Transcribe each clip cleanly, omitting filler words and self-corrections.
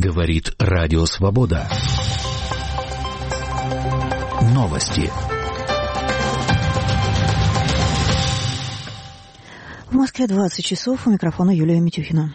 Говорит Радио Свобода. Новости. В Москве 20 часов. У микрофона Юлия Митюхина.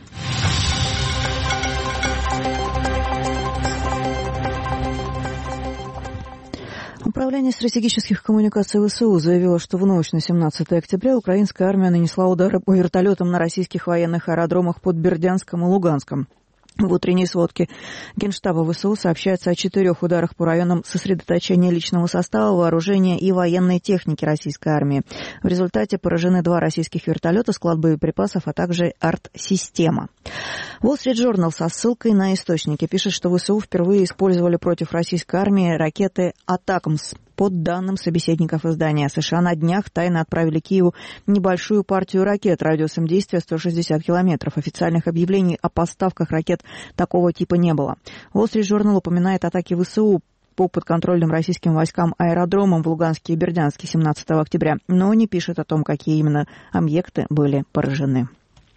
Управление стратегических коммуникаций ВСУ заявило, что в ночь на 17 октября украинская армия нанесла удары по вертолетам на российских военных аэродромах под Бердянском и Луганском. В утренней сводке Генштаба ВСУ сообщается о 4 ударах по районам сосредоточения личного состава, вооружения и военной техники российской армии. В результате поражены 2 российских вертолета, склад боеприпасов, а также арт-система. Wall Street Journal со ссылкой на источники пишет, что ВСУ впервые использовали против российской армии ракеты «Атакмс». По данным собеседников издания, США на днях тайно отправили Киеву небольшую партию ракет радиусом действия 160 километров. Официальных объявлений о поставках ракет такого типа не было. Wall Street Journal упоминает атаки ВСУ по подконтрольным российским войскам аэродромам в Луганске и Бердянске 17 октября, но не пишет о том, какие именно объекты были поражены.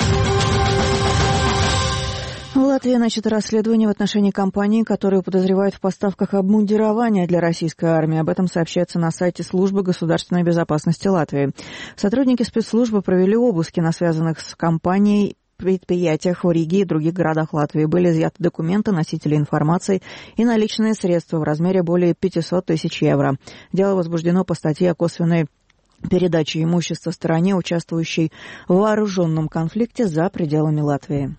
В Латвии начато расследование в отношении компании, которую подозревают в поставках обмундирования для российской армии. Об этом сообщается на сайте Службы государственной безопасности Латвии. Сотрудники спецслужбы провели обыски на связанных с компанией предприятиях в Риге и других городах Латвии. Были изъяты документы, носители информации и наличные средства в размере более 500 тысяч евро. Дело возбуждено по статье о косвенной передаче имущества стороне, участвующей в вооруженном конфликте за пределами Латвии.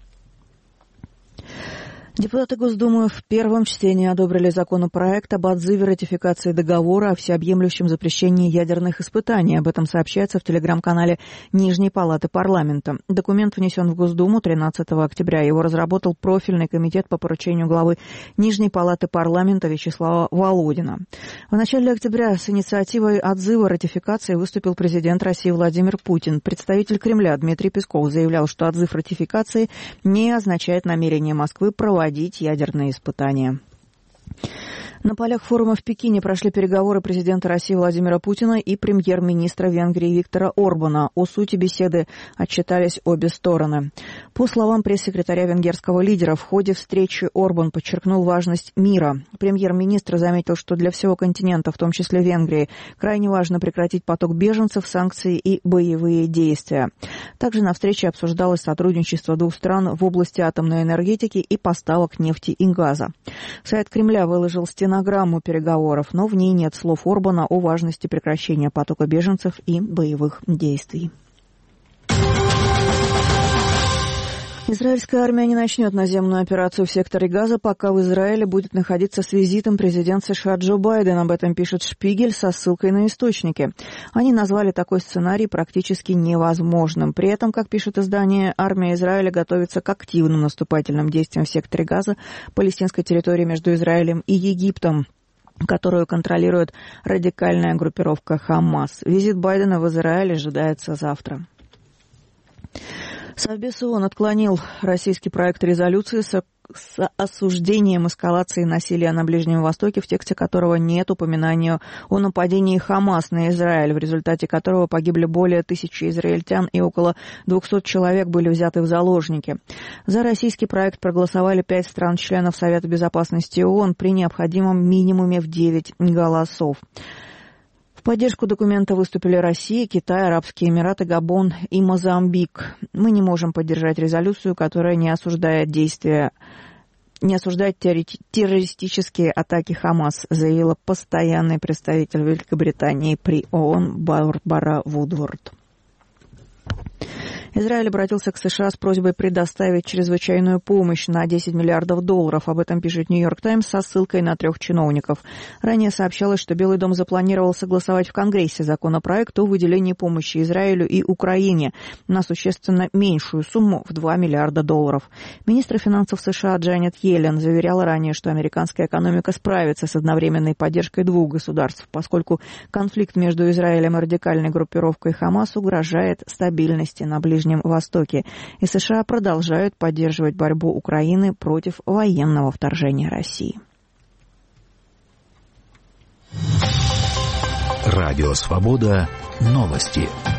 Депутаты Госдумы в первом чтении одобрили законопроект об отзыве ратификации договора о всеобъемлющем запрещении ядерных испытаний. Об этом сообщается в телеграм-канале Нижней палаты парламента. Документ внесен в Госдуму 13 октября. Его разработал профильный комитет по поручению главы Нижней палаты парламента Вячеслава Володина. В начале октября с инициативой отзыва ратификации выступил президент России Владимир Путин. Представитель Кремля Дмитрий Песков заявлял, что отзыв ратификации не означает намерение Москвы проводить ядерные испытания. На полях форума в Пекине прошли переговоры президента России Владимира Путина и премьер-министра Венгрии Виктора Орбана. О сути беседы отчитались обе стороны. По словам пресс-секретаря венгерского лидера, в ходе встречи Орбан подчеркнул важность мира. Премьер-министр заметил, что для всего континента, в том числе Венгрии, крайне важно прекратить поток беженцев, санкции и боевые действия. Также на встрече обсуждалось сотрудничество двух стран в области атомной энергетики и поставок нефти и газа. Сайт Кремля выложил стенограмму переговоров, но в ней нет слов Орбана о важности прекращения потока беженцев и боевых действий. Израильская армия не начнет наземную операцию в секторе Газа, пока в Израиле будет находиться с визитом президент США Джо Байден. Об этом пишет Шпигель со ссылкой на источники. Они назвали такой сценарий практически невозможным. При этом, как пишет издание, армия Израиля готовится к активным наступательным действиям в секторе Газа, палестинской территории между Израилем и Египтом, которую контролирует радикальная группировка Хамас. Визит Байдена в Израиль ожидается завтра. Совбез ООН отклонил российский проект резолюции с осуждением эскалации насилия на Ближнем Востоке, в тексте которого нет упоминания о нападении Хамас на Израиль, в результате которого погибли более 1000 израильтян и около 200 человек были взяты в заложники. За российский проект проголосовали 5 стран-членов Совета Безопасности ООН при необходимом минимуме в 9 голосов. В поддержку документа выступили Россия, Китай, Арабские Эмираты, Габон и Мозамбик. Мы не можем поддержать резолюцию, которая не осуждает террористические атаки Хамас, заявила постоянный представитель Великобритании при ООН Барбара Вудворд. Израиль обратился к США с просьбой предоставить чрезвычайную помощь на $10 миллиардов. Об этом пишет Нью-Йорк Таймс со ссылкой на 3 чиновников. Ранее сообщалось, что Белый дом запланировал согласовать в Конгрессе законопроект о выделении помощи Израилю и Украине на существенно меньшую сумму в $2 миллиарда. Министр финансов США Джанет Йеллен заверяла ранее, что американская экономика справится с одновременной поддержкой двух государств, поскольку конфликт между Израилем и радикальной группировкой Хамас угрожает стабильности на Ближнем Востоке, и США продолжают поддерживать борьбу Украины против военного вторжения России. Радио Свобода. Новости.